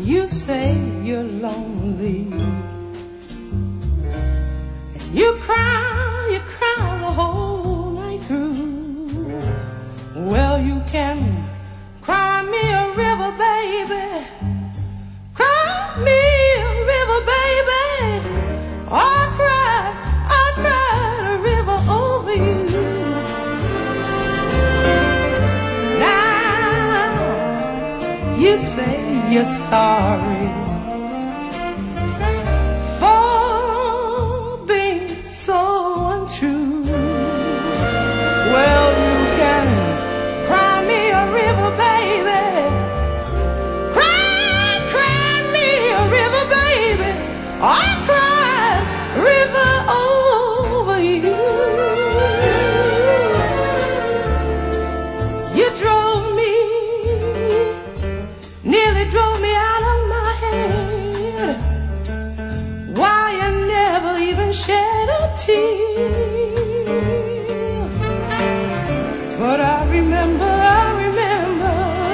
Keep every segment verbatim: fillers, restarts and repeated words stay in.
You say you're lonely, and you cry, you cry the whole night through. Well, you can cry me a river, baby. Cry me a river, baby. I cried, I cried a river over you. Now you say you're sorry for being so untrue. Well, you can cry me a river, baby. Cry, cry me a river, baby. I cried a river over you. You drove me, nearly drove me out of my head. Why you never even shed a tear? But I remember, I remember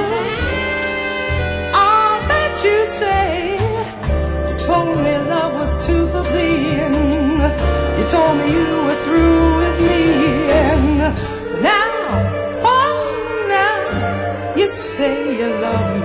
all that you said. You told me love was too plebeian. You told me you were through with me. And now, oh now, you say you love me.